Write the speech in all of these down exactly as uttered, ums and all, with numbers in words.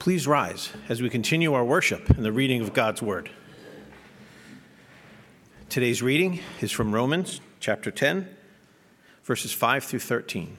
Please rise as we continue our worship and the reading of God's Word. Today's reading is from Romans chapter ten, verses five through thirteen.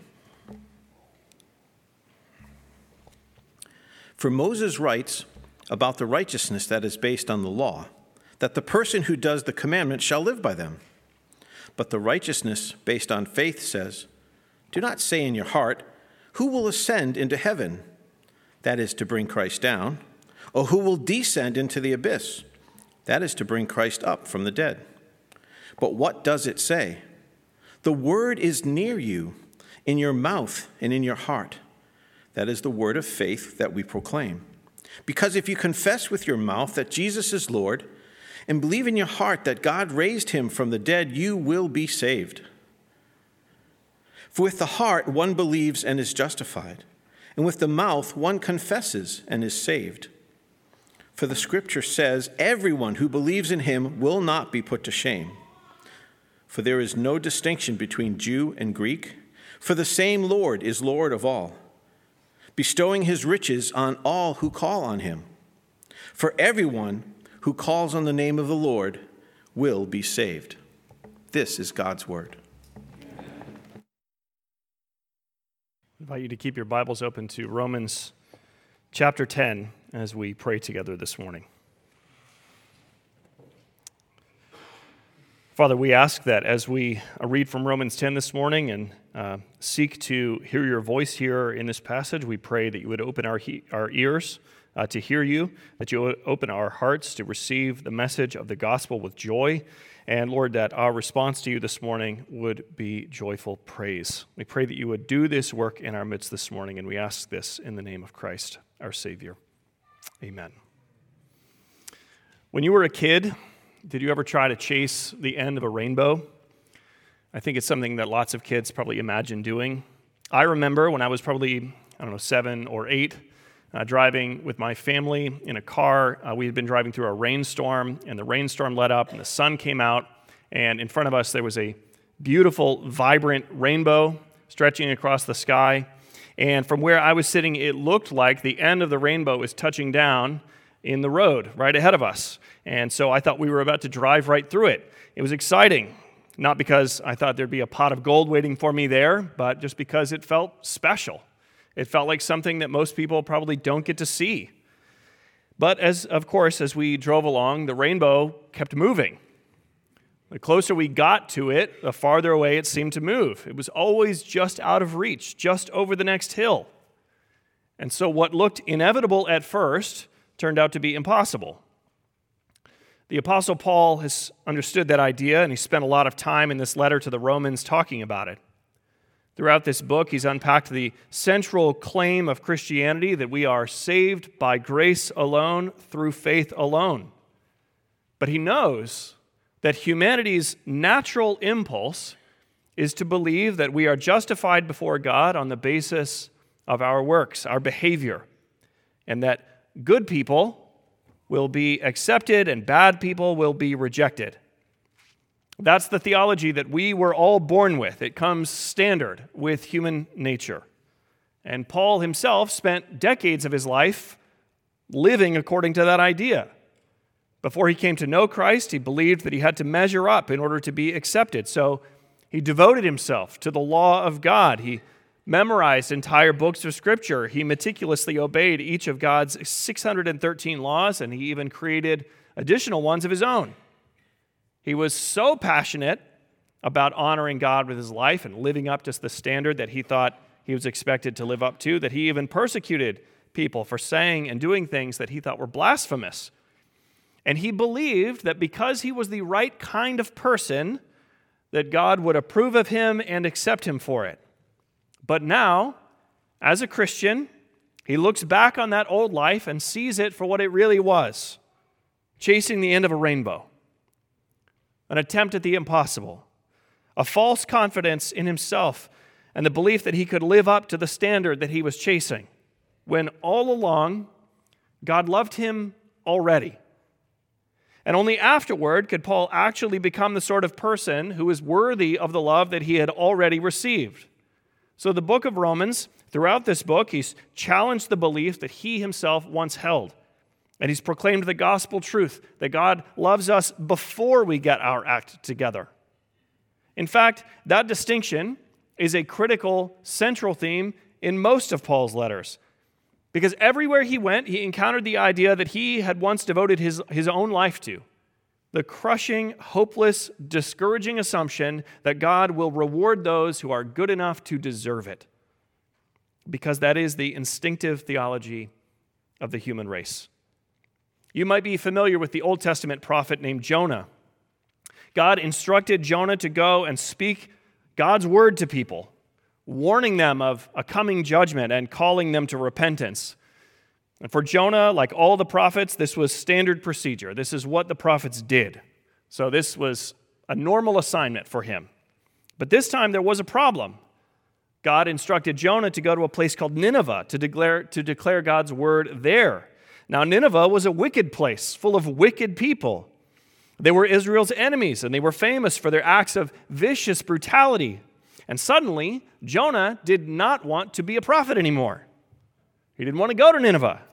For Moses writes about the righteousness that is based on the law, that the person who does the commandments shall live by them. But the righteousness based on faith says, do not say in your heart, who will ascend into heaven? That is to bring Christ down. Or who will descend into the abyss? That is to bring Christ up from the dead. But what does it say? The word is near you, in your mouth and in your heart. That is the word of faith that we proclaim. Because if you confess with your mouth that Jesus is Lord, and believe in your heart that God raised him from the dead, you will be saved. For with the heart one believes and is justified, and with the mouth one confesses and is saved. For the scripture says, everyone who believes in him will not be put to shame. For there is no distinction between Jew and Greek, for the same Lord is Lord of all, bestowing his riches on all who call on him. For everyone who calls on the name of the Lord will be saved. This is God's word. I invite you to keep your Bibles open to Romans chapter ten as we pray together this morning. Father, we ask that as we read from Romans ten this morning and uh, seek to hear your voice here in this passage, we pray that you would open our, he- our ears uh, to hear you, that you would open our hearts to receive the message of the gospel with joy, and Lord, that our response to you this morning would be joyful praise. We pray that you would do this work in our midst this morning, and we ask this in the name of Christ, our Savior. Amen. When you were a kid, did you ever try to chase the end of a rainbow? I think it's something that lots of kids probably imagine doing. I remember when I was probably, I don't know, seven or eight, uh, driving with my family in a car. Uh, we had been driving through a rainstorm, and the rainstorm let up, and the sun came out, and in front of us there was a beautiful, vibrant rainbow stretching across the sky. And from where I was sitting, it looked like the end of the rainbow was touching down in the road right ahead of us. And so I thought we were about to drive right through it. It was exciting, not because I thought there'd be a pot of gold waiting for me there, but just because it felt special. It felt like something that most people probably don't get to see. But as, of course, as we drove along, the rainbow kept moving. The closer we got to it, the farther away it seemed to move. It was always just out of reach, just over the next hill. And so what looked inevitable at first turned out to be impossible. The Apostle Paul has understood that idea, and he spent a lot of time in this letter to the Romans talking about it. Throughout this book, he's unpacked the central claim of Christianity that we are saved by grace alone, through faith alone. But he knows that humanity's natural impulse is to believe that we are justified before God on the basis of our works, our behavior, and that good people will be accepted and bad people will be rejected. That's the theology that we were all born with. It comes standard with human nature. And Paul himself spent decades of his life living according to that idea. Before he came to know Christ, he believed that he had to measure up in order to be accepted. So he devoted himself to the law of God. He memorized entire books of Scripture. He meticulously obeyed each of God's six hundred thirteen laws, and he even created additional ones of his own. He was so passionate about honoring God with his life and living up to the standard that he thought he was expected to live up to, that he even persecuted people for saying and doing things that he thought were blasphemous. And he believed that because he was the right kind of person, that God would approve of him and accept him for it. But now, as a Christian, he looks back on that old life and sees it for what it really was, chasing the end of a rainbow, an attempt at the impossible, a false confidence in himself, and the belief that he could live up to the standard that he was chasing, when all along, God loved him already. And only afterward could Paul actually become the sort of person who is worthy of the love that he had already received. So the book of Romans Throughout this book, he's challenged the belief that he himself once held. And he's proclaimed the gospel truth that God loves us before we get our act together. In fact, that distinction is a critical, central theme in most of Paul's letters. Because everywhere he went, he encountered the idea that he had once devoted his, his own life to. The crushing, hopeless, discouraging assumption that God will reward those who are good enough to deserve it. Because that is the instinctive theology of the human race. You might be familiar with the Old Testament prophet named Jonah. God instructed Jonah to go and speak God's word to people, warning them of a coming judgment and calling them to repentance. And for Jonah, like all the prophets, this was standard procedure. This is what the prophets did. So this was a normal assignment for him. But this time there was a problem. God instructed Jonah to go to a place called Nineveh to declare, to declare God's word there. Now, Nineveh was a wicked place, full of wicked people. They were Israel's enemies, and they were famous for their acts of vicious brutality. And suddenly, Jonah did not want to be a prophet anymore. He didn't want to go to Nineveh.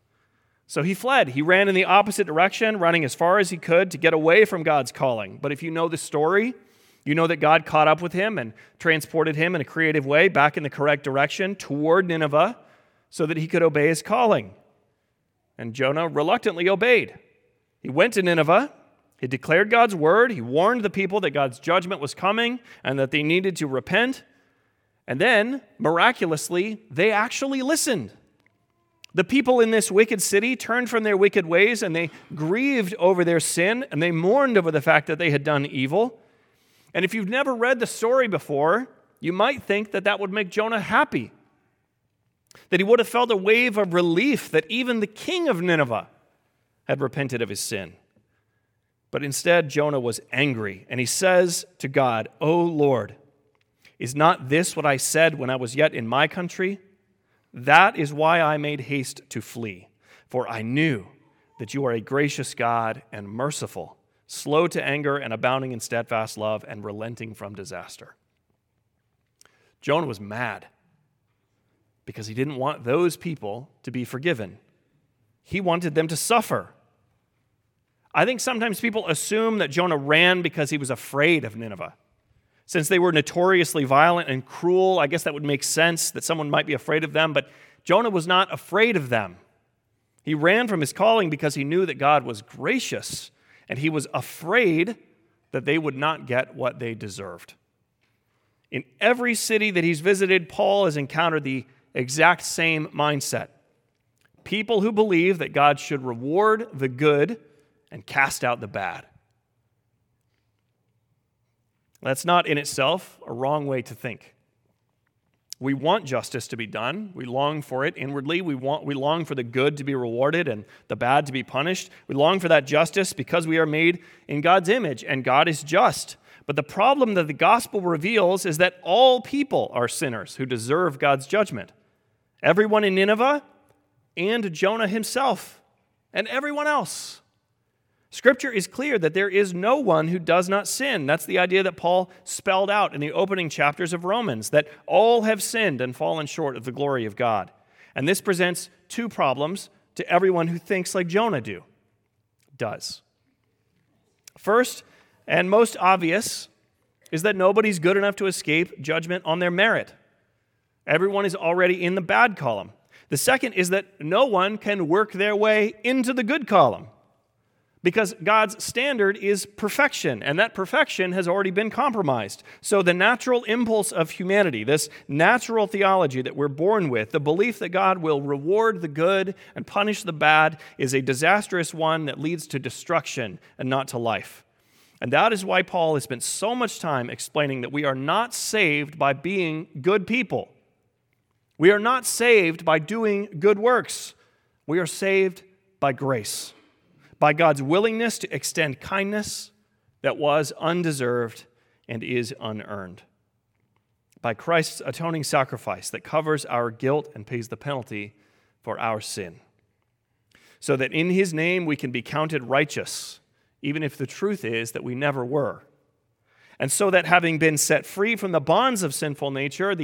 So he fled. He ran in the opposite direction, running as far as he could to get away from God's calling. But if you know the story, you know that God caught up with him and transported him in a creative way back in the correct direction toward Nineveh so that he could obey his calling. And Jonah reluctantly obeyed. He went to Nineveh. He declared God's word. He warned the people that God's judgment was coming and that they needed to repent. And then, miraculously, they actually listened. The people in this wicked city turned from their wicked ways and they grieved over their sin and they mourned over the fact that they had done evil. And if you've never read the story before, you might think that that would make Jonah happy. That he would have felt a wave of relief that even the king of Nineveh had repented of his sin. But instead, Jonah was angry, and he says to God, "O Lord, is not this what I said when I was yet in my country? That is why I made haste to flee, for I knew that you are a gracious God and merciful, slow to anger and abounding in steadfast love and relenting from disaster." Jonah was mad because he didn't want those people to be forgiven. He wanted them to suffer. I think sometimes people assume that Jonah ran because he was afraid of Nineveh. Since they were notoriously violent and cruel, I guess that would make sense that someone might be afraid of them, but Jonah was not afraid of them. He ran from his calling because he knew that God was gracious, and he was afraid that they would not get what they deserved. In every city that he's visited, Paul has encountered the exact same mindset. People who believe that God should reward the good and cast out the bad. That's not in itself a wrong way to think. We want justice to be done. We long for it inwardly. We want, we long for the good to be rewarded and the bad to be punished. We long for that justice because we are made in God's image, and God is just. But the problem that the gospel reveals is that all people are sinners who deserve God's judgment. Everyone in Nineveh and Jonah himself and everyone else. Scripture is clear that there is no one who does not sin. That's the idea that Paul spelled out in the opening chapters of Romans, that all have sinned and fallen short of the glory of God. And this presents two problems to everyone who thinks like Jonah do, does. First, and most obvious, is that nobody's good enough to escape judgment on their merit. Everyone is already in the bad column. The second is that no one can work their way into the good column, because God's standard is perfection, and that perfection has already been compromised. So the natural impulse of humanity, this natural theology that we're born with, the belief that God will reward the good and punish the bad, is a disastrous one that leads to destruction and not to life. And that is why Paul has spent so much time explaining that we are not saved by being good people. We are not saved by doing good works. We are saved by grace, by God's willingness to extend kindness that was undeserved and is unearned, by Christ's atoning sacrifice that covers our guilt and pays the penalty for our sin, so that in his name we can be counted righteous, even if the truth is that we never were. And so that having been set free from the bonds of sinful nature, the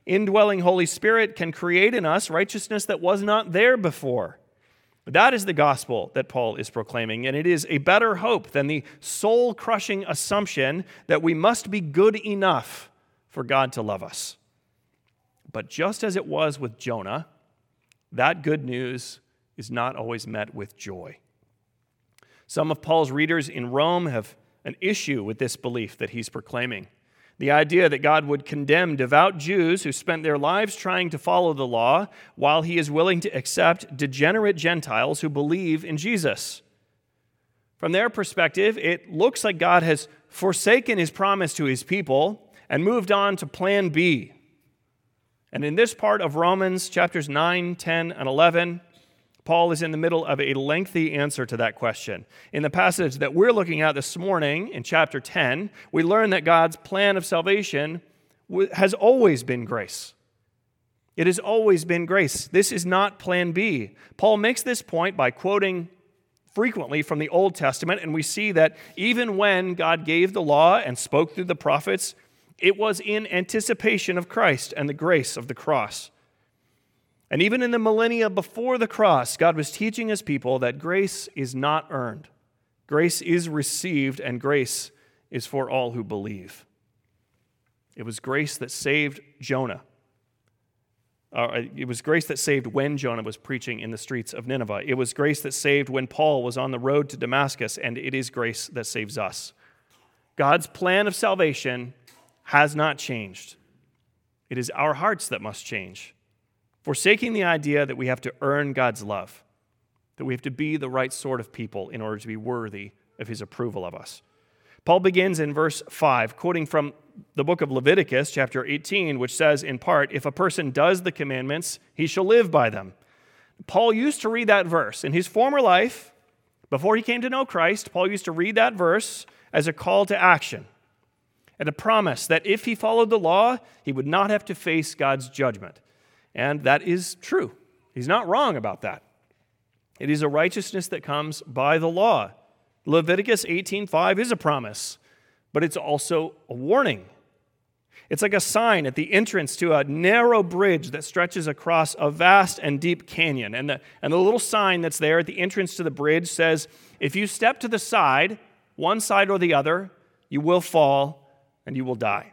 indwelling Holy Spirit can create in us righteousness that was not there before. That is the gospel that Paul is proclaiming, and it is a better hope than the soul-crushing assumption that we must be good enough for God to love us. But just as it was with Jonah, that good news is not always met with joy. Some of Paul's readers in Rome have an issue with this belief that he's proclaiming. The idea that God would condemn devout Jews who spent their lives trying to follow the law, while he is willing to accept degenerate Gentiles who believe in Jesus. From their perspective, it looks like God has forsaken his promise to his people and moved on to plan B. And in this part of Romans, chapters nine, ten, and eleven, Paul is in the middle of a lengthy answer to that question. In the passage that we're looking at this morning, in chapter ten, we learn that God's plan of salvation has always been grace. It has always been grace. This is not plan B. Paul makes this point by quoting frequently from the Old Testament, and we see that even when God gave the law and spoke through the prophets, it was in anticipation of Christ and the grace of the cross. And even in the millennia before the cross, God was teaching his people that grace is not earned. Grace is received, and grace is for all who believe. It was grace that saved Jonah. Uh, it was grace that saved when Jonah was preaching in the streets of Nineveh. It was grace that saved when Paul was on the road to Damascus, and it is grace that saves us. God's plan of salvation has not changed. It is our hearts that must change. Forsaking the idea that we have to earn God's love, that we have to be the right sort of people in order to be worthy of his approval of us. Paul begins in verse five, quoting from the book of Leviticus, chapter eighteen, which says in part, "If a person does the commandments, he shall live by them." Paul used to read that verse. In his former life, before he came to know Christ, Paul used to read that verse as a call to action and a promise that if he followed the law, he would not have to face God's judgment. And that is true. He's not wrong about that. It is a righteousness that comes by the law. Leviticus eighteen five is a promise, but it's also a warning. It's like a sign at the entrance to a narrow bridge that stretches across a vast and deep canyon. And the, and the little sign that's there at the entrance to the bridge says, if you step to the side, one side or the other, you will fall and you will die.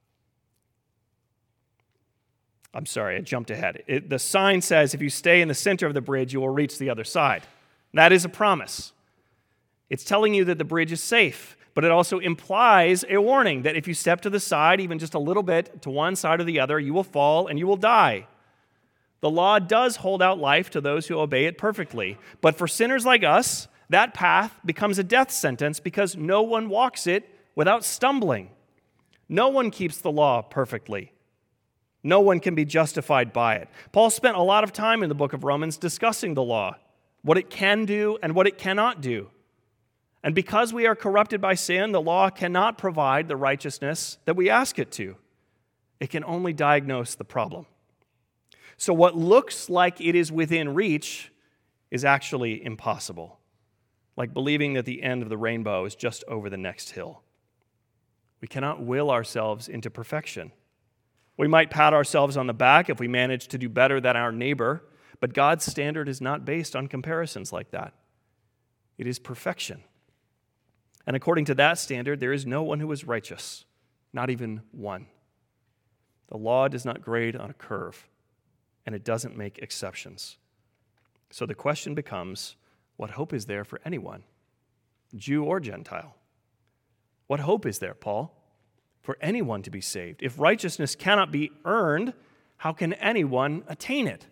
I'm sorry, I jumped ahead. It, the sign says if you stay in the center of the bridge, you will reach the other side. That is a promise. It's telling you that the bridge is safe, but it also implies a warning that if you step to the side, even just a little bit to one side or the other, you will fall and you will die. The law does hold out life to those who obey it perfectly, but for sinners like us, that path becomes a death sentence because no one walks it without stumbling. No one keeps the law perfectly. No one can be justified by it. Paul spent a lot of time in the book of Romans discussing the law, what it can do and what it cannot do. And because we are corrupted by sin, the law cannot provide the righteousness that we ask it to. It can only diagnose the problem. So what looks like it is within reach is actually impossible, like believing that the end of the rainbow is just over the next hill. We cannot will ourselves into perfection. We might pat ourselves on the back if we manage to do better than our neighbor, but God's standard is not based on comparisons like that. It is perfection. And according to that standard, there is no one who is righteous, not even one. The law does not grade on a curve, and it doesn't make exceptions. So the question becomes, what hope is there for anyone, Jew or Gentile? What hope is there, Paul, for anyone to be saved? If righteousness cannot be earned, how can anyone attain it?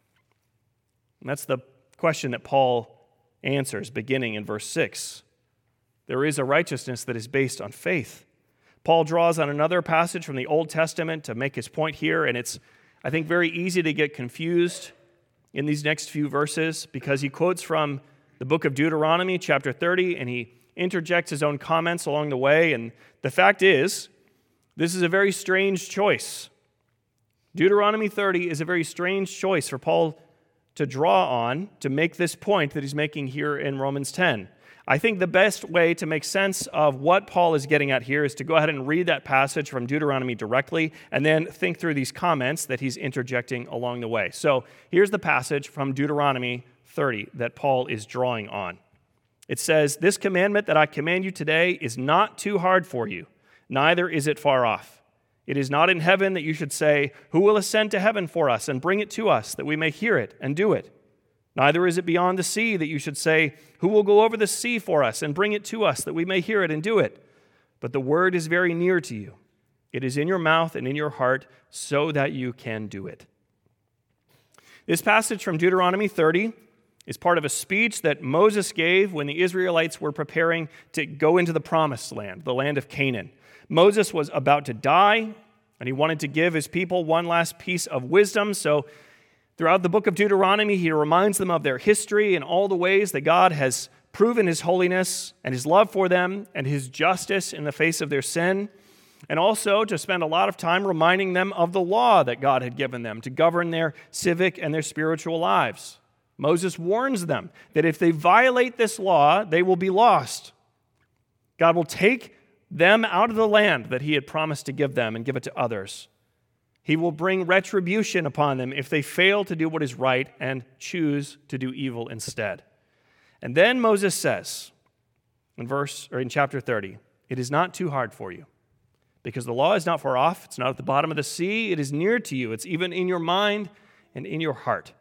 And that's the question that Paul answers beginning in verse six. There is a righteousness that is based on faith. Paul draws on another passage from the Old Testament to make his point here, and it's, I think, very easy to get confused in these next few verses because he quotes from the book of Deuteronomy, chapter thirty, and he interjects his own comments along the way. And the fact is, this is a very strange choice. Deuteronomy thirty is a very strange choice for Paul to draw on to make this point that he's making here in Romans ten. I think the best way to make sense of what Paul is getting at here is to go ahead and read that passage from Deuteronomy directly and then think through these comments that he's interjecting along the way. So here's the passage from Deuteronomy thirty that Paul is drawing on. It says, "This commandment that I command you today is not too hard for you, neither is it far off. It is not in heaven that you should say, 'Who will ascend to heaven for us and bring it to us, that we may hear it and do it?' Neither is it beyond the sea that you should say, 'Who will go over the sea for us and bring it to us, that we may hear it and do it?' But the word is very near to you. It is in your mouth and in your heart, so that you can do it." This passage from Deuteronomy thirty is part of a speech that Moses gave when the Israelites were preparing to go into the promised land, the land of Canaan. Moses was about to die, and he wanted to give his people one last piece of wisdom. So throughout the book of Deuteronomy, he reminds them of their history and all the ways that God has proven his holiness and his love for them and his justice in the face of their sin. And also to spend a lot of time reminding them of the law that God had given them to govern their civic and their spiritual lives. Moses warns them that if they violate this law, they will be lost. God will take them out of the land that he had promised to give them and give it to others. He will bring retribution upon them if they fail to do what is right and choose to do evil instead. And then Moses says in verse or in chapter thirty, "It is not too hard for you, because the law is not far off, it's not at the bottom of the sea, it is near to you, it's even in your mind and in your heart."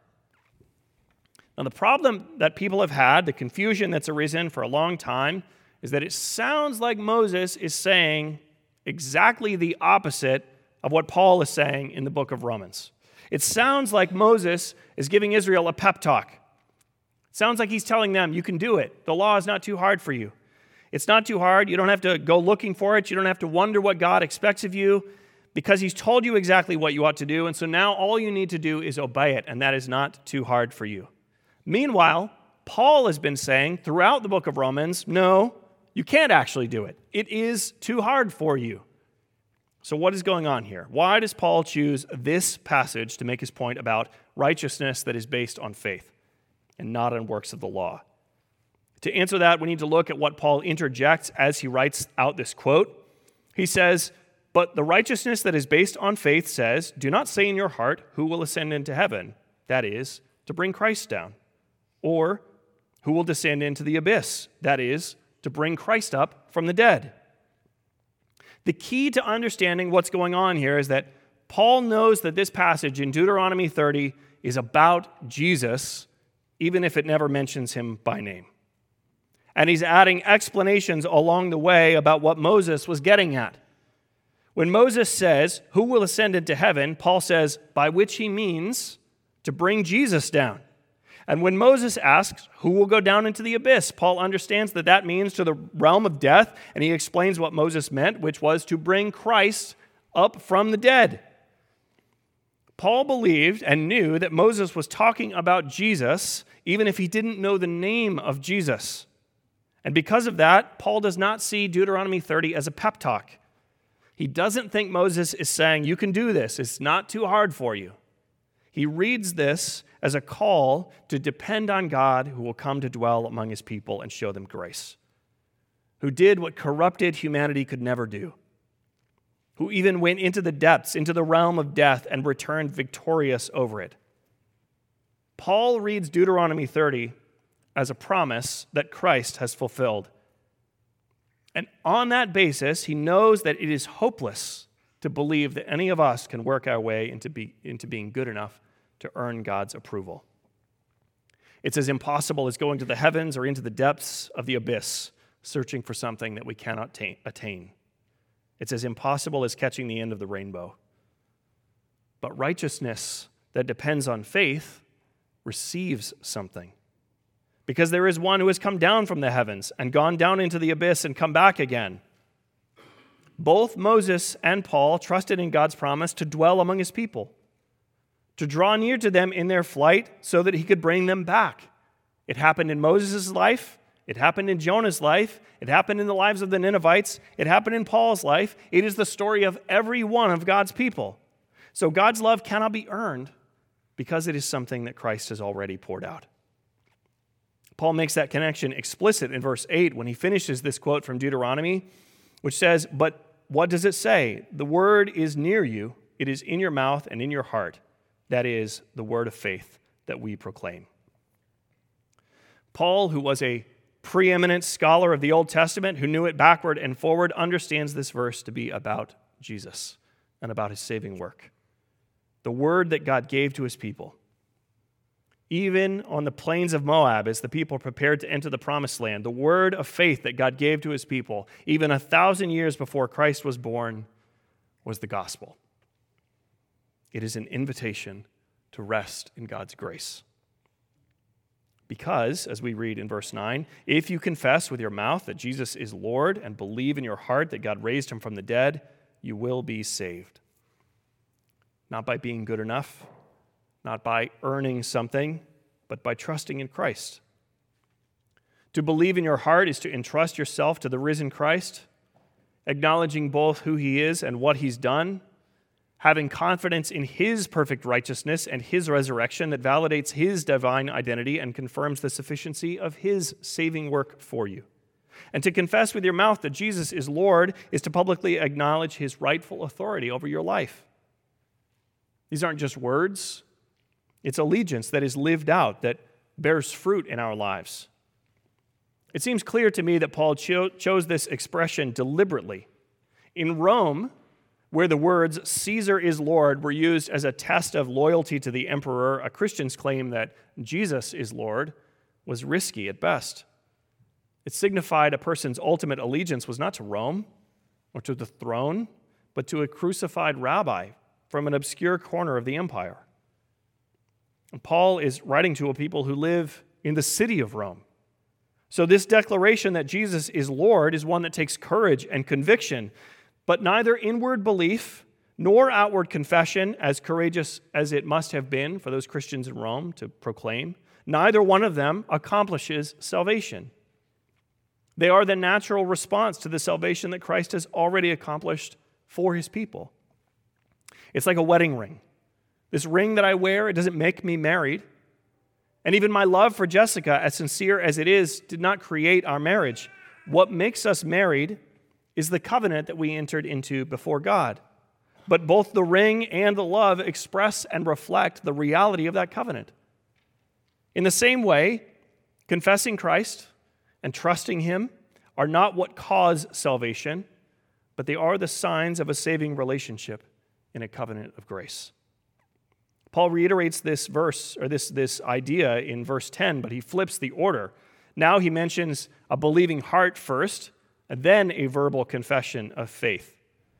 Now, the problem that people have had, the confusion that's arisen for a long time, is that it sounds like Moses is saying exactly the opposite of what Paul is saying in the book of Romans. It sounds like Moses is giving Israel a pep talk. It sounds like he's telling them, you can do it. The law is not too hard for you. It's not too hard. You don't have to go looking for it. You don't have to wonder what God expects of you, because he's told you exactly what you ought to do. And so now all you need to do is obey it, and that is not too hard for you. Meanwhile, Paul has been saying throughout the book of Romans, no, you can't actually do it. It is too hard for you. So what is going on here? Why does Paul choose this passage to make his point about righteousness that is based on faith and not on works of the law? To answer that, we need to look at what Paul interjects as he writes out this quote. He says, "But the righteousness that is based on faith says, 'Do not say in your heart, who will ascend into heaven?' That is, to bring Christ down. Or, who will descend into the abyss? That is, to bring Christ up from the dead." The key to understanding what's going on here is that Paul knows that this passage in Deuteronomy thirty is about Jesus, even if it never mentions him by name. And he's adding explanations along the way about what Moses was getting at. When Moses says, "Who will ascend into heaven?" Paul says, by which he means to bring Jesus down. And when Moses asks, "Who will go down into the abyss?" Paul understands that that means to the realm of death, and he explains what Moses meant, which was to bring Christ up from the dead. Paul believed and knew that Moses was talking about Jesus, even if he didn't know the name of Jesus. And because of that, Paul does not see Deuteronomy thirty as a pep talk. He doesn't think Moses is saying, you can do this, it's not too hard for you. He reads this as a call to depend on God, who will come to dwell among his people and show them grace, who did what corrupted humanity could never do, who even went into the depths, into the realm of death, and returned victorious over it. Paul reads Deuteronomy thirty as a promise that Christ has fulfilled. And on that basis, he knows that it is hopeless to believe that any of us can work our way into, be, into being good enough to earn God's approval. It's as impossible as going to the heavens or into the depths of the abyss, searching for something that we cannot ta- attain. It's as impossible as catching the end of the rainbow. But righteousness that depends on faith receives something. Because there is one who has come down from the heavens and gone down into the abyss and come back again. Both Moses and Paul trusted in God's promise to dwell among his people, to draw near to them in their flight so that he could bring them back. It happened in Moses' life. It happened in Jonah's life. It happened in the lives of the Ninevites. It happened in Paul's life. It is the story of every one of God's people. So God's love cannot be earned because it is something that Christ has already poured out. Paul makes that connection explicit in verse eight when he finishes this quote from Deuteronomy, which says, "But what does it say? The word is near you. It is in your mouth and in your heart. That is the word of faith that we proclaim." Paul, who was a preeminent scholar of the Old Testament, who knew it backward and forward, understands this verse to be about Jesus and about his saving work. The word that God gave to his people. Even on the plains of Moab, as the people prepared to enter the promised land, the word of faith that God gave to his people, even a thousand years before Christ was born, was the gospel. It is an invitation to rest in God's grace. Because, as we read in verse nine, if you confess with your mouth that Jesus is Lord and believe in your heart that God raised him from the dead, you will be saved. Not by being good enough, not by earning something, but by trusting in Christ. To believe in your heart is to entrust yourself to the risen Christ, acknowledging both who he is and what he's done, having confidence in his perfect righteousness and his resurrection that validates his divine identity and confirms the sufficiency of his saving work for you. And to confess with your mouth that Jesus is Lord is to publicly acknowledge his rightful authority over your life. These aren't just words. It's allegiance that is lived out, that bears fruit in our lives. It seems clear to me that Paul cho- chose this expression deliberately. In Rome, where the words "Caesar is Lord" were used as a test of loyalty to the emperor, a Christian's claim that Jesus is Lord was risky at best. It signified a person's ultimate allegiance was not to Rome or to the throne, but to a crucified rabbi from an obscure corner of the empire. And Paul is writing to a people who live in the city of Rome. So this declaration that Jesus is Lord is one that takes courage and conviction, but neither inward belief nor outward confession, as courageous as it must have been for those Christians in Rome to proclaim, neither one of them accomplishes salvation. They are the natural response to the salvation that Christ has already accomplished for his people. It's like a wedding ring. This ring that I wear, it doesn't make me married. And even my love for Jessica, as sincere as it is, did not create our marriage. What makes us married is the covenant that we entered into before God. But both the ring and the love express and reflect the reality of that covenant. In the same way, confessing Christ and trusting him are not what cause salvation, but they are the signs of a saving relationship in a covenant of grace. Paul reiterates this verse, or this, this idea in verse ten, but he flips the order. Now he mentions a believing heart first, and then a verbal confession of faith.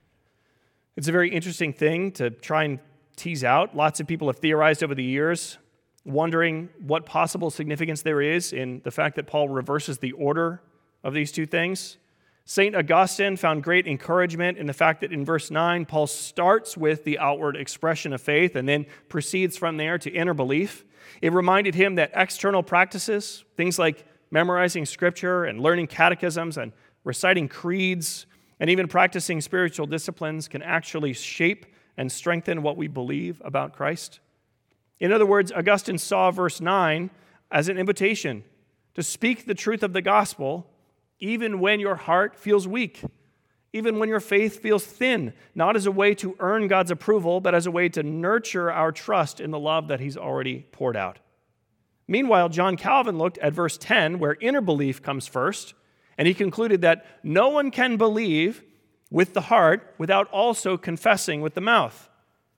It's a very interesting thing to try and tease out. Lots of people have theorized over the years, wondering what possible significance there is in the fact that Paul reverses the order of these two things. Saint Augustine found great encouragement in the fact that in verse nine, Paul starts with the outward expression of faith and then proceeds from there to inner belief. It reminded him that external practices, things like memorizing scripture and learning catechisms and reciting creeds and even practicing spiritual disciplines, can actually shape and strengthen what we believe about Christ. In other words, Augustine saw verse nine as an invitation to speak the truth of the gospel even when your heart feels weak, even when your faith feels thin, not as a way to earn God's approval, but as a way to nurture our trust in the love that he's already poured out. Meanwhile, John Calvin looked at verse ten, where inner belief comes first, and he concluded that no one can believe with the heart without also confessing with the mouth.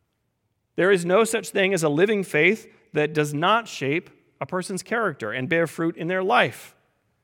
There is no such thing as a living faith that does not shape a person's character and bear fruit in their life.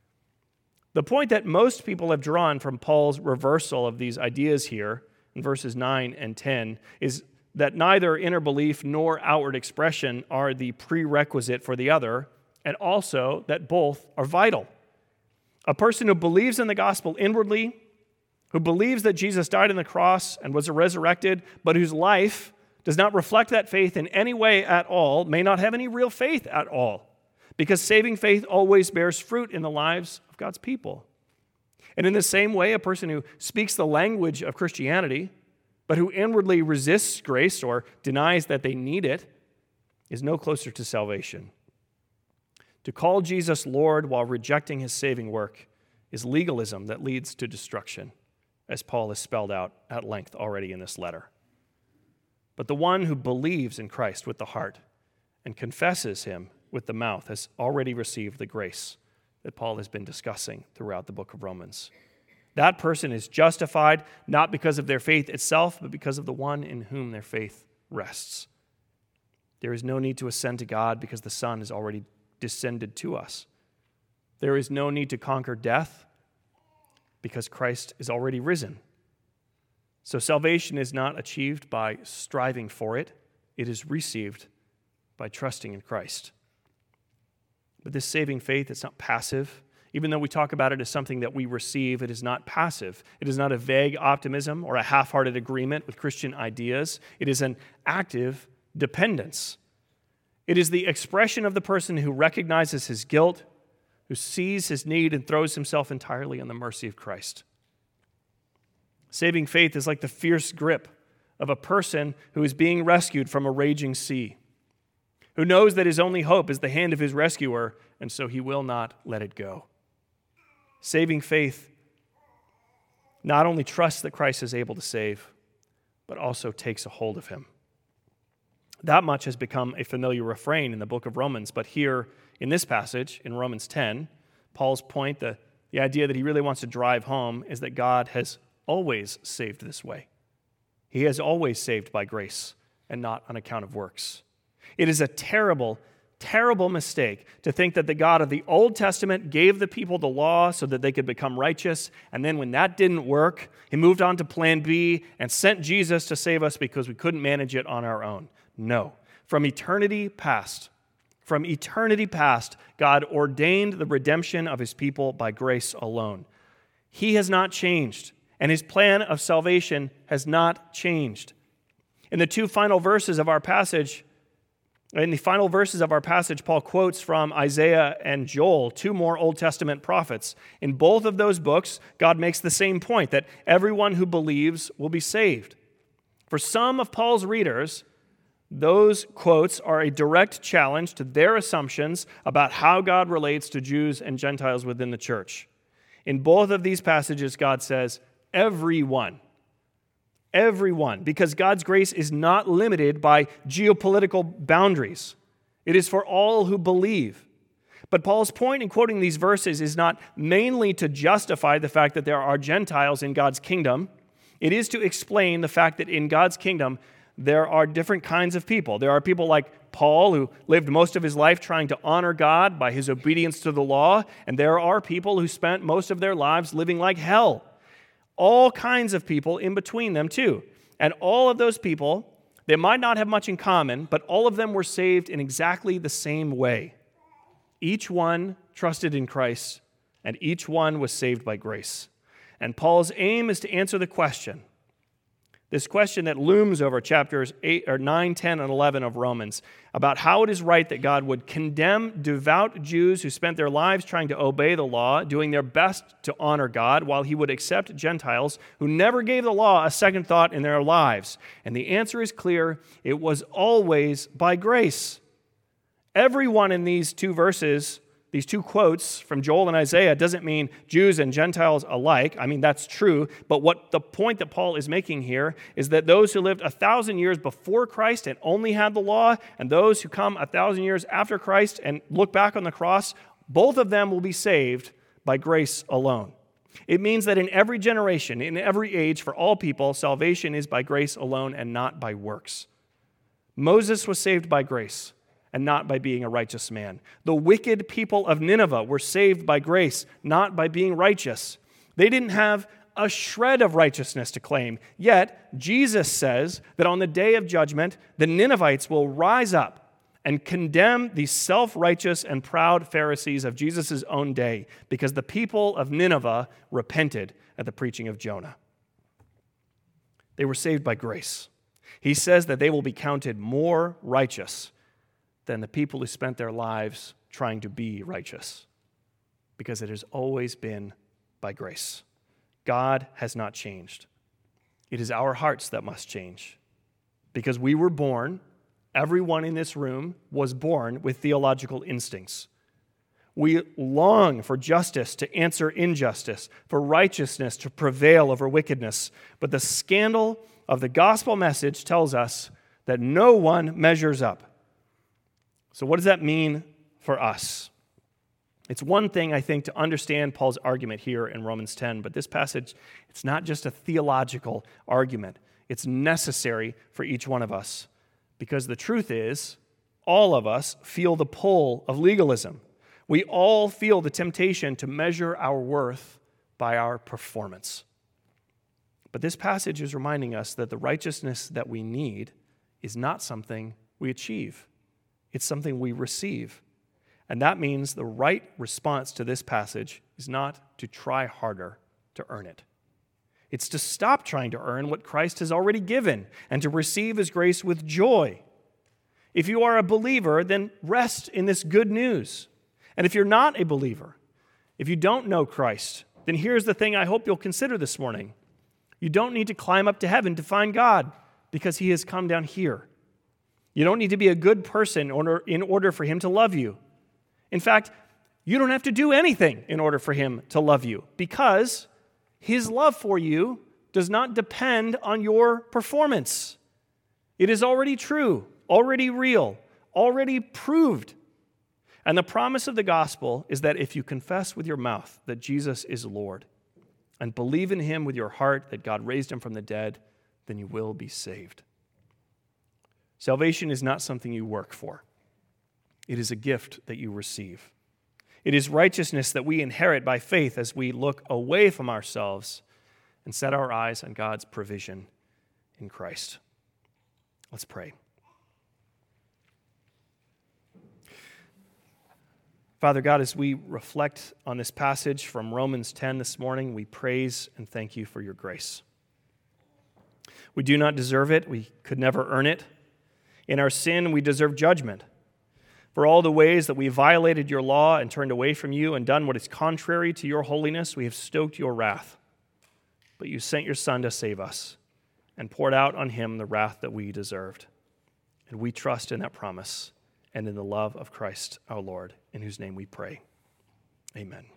The point that most people have drawn from Paul's reversal of these ideas here in verses nine and ten is that neither inner belief nor outward expression are the prerequisite for the other, and also that both are vital. A person who believes in the gospel inwardly, who believes that Jesus died on the cross and was resurrected, but whose life does not reflect that faith in any way at all, may not have any real faith at all, because saving faith always bears fruit in the lives of God's people. And in the same way, a person who speaks the language of Christianity, but who inwardly resists grace or denies that they need it, is no closer to salvation. To call Jesus Lord while rejecting his saving work is legalism that leads to destruction, as Paul has spelled out at length already in this letter. But the one who believes in Christ with the heart and confesses him with the mouth has already received the grace that Paul has been discussing throughout the book of Romans. That person is justified not because of their faith itself, but because of the one in whom their faith rests. There is no need to ascend to God because the Son has already descended to us. There is no need to conquer death because Christ is already risen. So salvation is not achieved by striving for it. It is received by trusting in Christ. But this saving faith, it's not passive. Even though we talk about it as something that we receive, it is not passive. It is not a vague optimism or a half-hearted agreement with Christian ideas. It is an active dependence. It is the expression of the person who recognizes his guilt, who sees his need and throws himself entirely on the mercy of Christ. Saving faith is like the fierce grip of a person who is being rescued from a raging sea, who knows that his only hope is the hand of his rescuer, and so he will not let it go. Saving faith not only trusts that Christ is able to save, but also takes a hold of him. That much has become a familiar refrain in the book of Romans, but here in this passage, in Romans ten, Paul's point, the, the idea that he really wants to drive home, is that God has always saved this way. He has always saved by grace and not on account of works. It is a terrible, terrible mistake to think that the God of the Old Testament gave the people the law so that they could become righteous, and then when that didn't work, he moved on to plan B and sent Jesus to save us because we couldn't manage it on our own. No. From eternity past, from eternity past, God ordained the redemption of his people by grace alone. He has not changed, and his plan of salvation has not changed. In the two final verses of our passage, in the final verses of our passage, Paul quotes from Isaiah and Joel, two more Old Testament prophets. In both of those books, God makes the same point, that everyone who believes will be saved. For some of Paul's readers, those quotes are a direct challenge to their assumptions about how God relates to Jews and Gentiles within the church. In both of these passages, God says, everyone. Everyone, because God's grace is not limited by geopolitical boundaries. It is for all who believe. But Paul's point in quoting these verses is not mainly to justify the fact that there are Gentiles in God's kingdom. It is to explain the fact that in God's kingdom, there are different kinds of people. There are people like Paul, who lived most of his life trying to honor God by his obedience to the law, and there are people who spent most of their lives living like hell. All kinds of people in between them too. And all of those people, they might not have much in common, but all of them were saved in exactly the same way. Each one trusted in Christ, and each one was saved by grace. And Paul's aim is to answer the question, this question that looms over chapters eight or nine, ten, and eleven of Romans, about how it is right that God would condemn devout Jews who spent their lives trying to obey the law, doing their best to honor God, while he would accept Gentiles who never gave the law a second thought in their lives. And the answer is clear. It was always by grace. Everyone in these two verses, these two quotes from Joel and Isaiah, doesn't mean Jews and Gentiles alike. I mean, that's true. But what the point that Paul is making here is that those who lived a thousand years before Christ and only had the law, and those who come a thousand years after Christ and look back on the cross, both of them will be saved by grace alone. It means that in every generation, in every age, for all people, salvation is by grace alone and not by works. Moses was saved by grace and not by being a righteous man. The wicked people of Nineveh were saved by grace, not by being righteous. They didn't have a shred of righteousness to claim. Yet, Jesus says that on the day of judgment, the Ninevites will rise up and condemn the self-righteous and proud Pharisees of Jesus' own day because the people of Nineveh repented at the preaching of Jonah. They were saved by grace. He says that they will be counted more righteous than the people who spent their lives trying to be righteous, because it has always been by grace. God has not changed. It is our hearts that must change, because we were born everyone in this room was born with theological instincts. We long for justice to answer injustice, for righteousness to prevail over wickedness. But the scandal of the gospel message tells us that no one measures up. So what does that mean for us? It's one thing, I think, to understand Paul's argument here in Romans ten, but this passage, it's not just a theological argument. It's necessary for each one of us, because the truth is, all of us feel the pull of legalism. We all feel the temptation to measure our worth by our performance. But this passage is reminding us that the righteousness that we need is not something we achieve. It's something we receive. And that means the right response to this passage is not to try harder to earn it. It's to stop trying to earn what Christ has already given and to receive his grace with joy. If you are a believer, then rest in this good news. And if you're not a believer, if you don't know Christ, then here's the thing I hope you'll consider this morning. You don't need to climb up to heaven to find God because he has come down here. You don't need to be a good person in order, in order for him to love you. In fact, you don't have to do anything in order for him to love you because his love for you does not depend on your performance. It is already true, already real, already proved. And the promise of the gospel is that if you confess with your mouth that Jesus is Lord and believe in him with your heart that God raised him from the dead, then you will be saved. Salvation is not something you work for. It is a gift that you receive. It is righteousness that we inherit by faith as we look away from ourselves and set our eyes on God's provision in Christ. Let's pray. Father God, as we reflect on this passage from Romans ten this morning, we praise and thank you for your grace. We do not deserve it. We could never earn it. In our sin, we deserve judgment. For all the ways that we violated your law and turned away from you and done what is contrary to your holiness, we have stoked your wrath. But you sent your Son to save us and poured out on him the wrath that we deserved. And we trust in that promise and in the love of Christ our Lord, in whose name we pray. Amen.